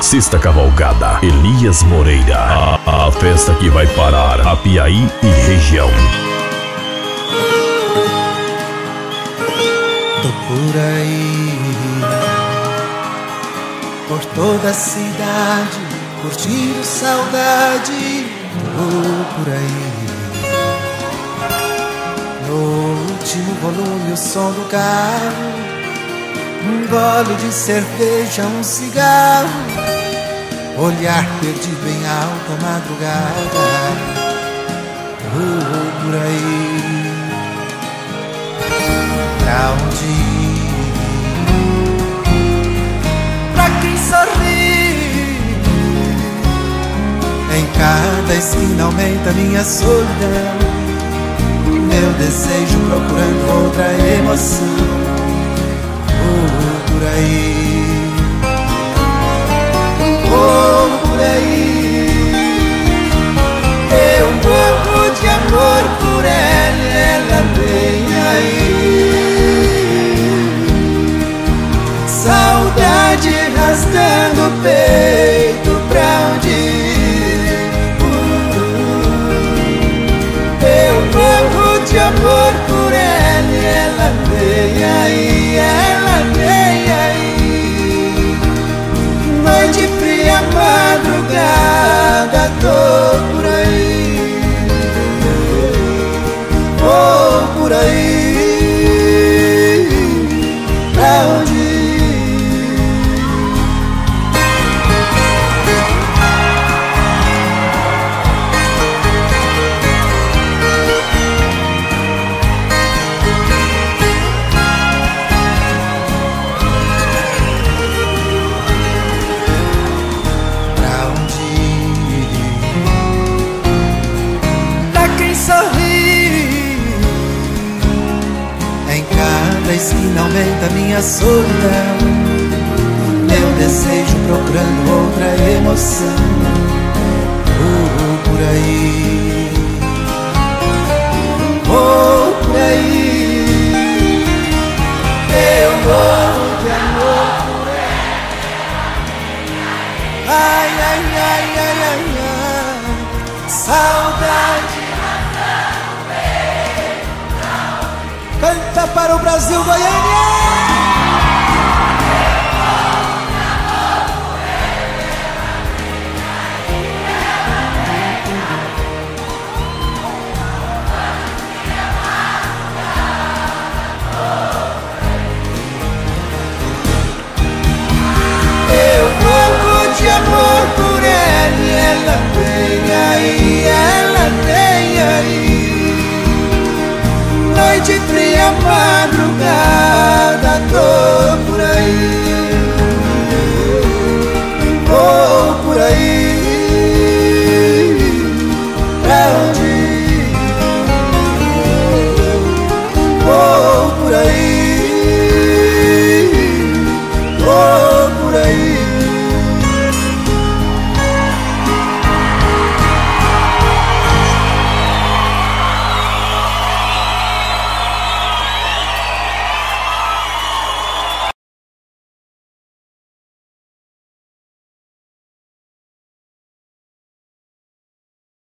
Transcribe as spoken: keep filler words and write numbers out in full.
Sexta Cavalgada Elias Moreira. A, a festa que vai parar a Piaí e região. Tô por aí, por toda a cidade, curtindo saudade. Tô por aí, no último volume o som do carro, um gole de cerveja, um cigarro, olhar perdido em alta madrugada. Tô por aí, pra onde ir? Pra quem sorri, em cada esquina aumenta minha solidão, meu desejo procurando outra emoção. Vou por aí, vou por aí, eu morro de amor por ela, ela vem aí. Saudade rasgando o peito, pra onde ir? Eu morro de amor por ela, ela vem aí, ela vem aí. Noite fria, madrugada, tô por aí, vou por aí, pra onde ir? Esquina aumenta minha solidão, meu desejo procurando outra emoção. Vou por aí, vou por aí, eu morro de amor por ela. Ai, ai, ai, ai, ai, ai, saudade. Canta para o Brasil, Goiânia! Eu morro de amor por ela, ela vem aí, ela vem aí. Noite fria, madrugada,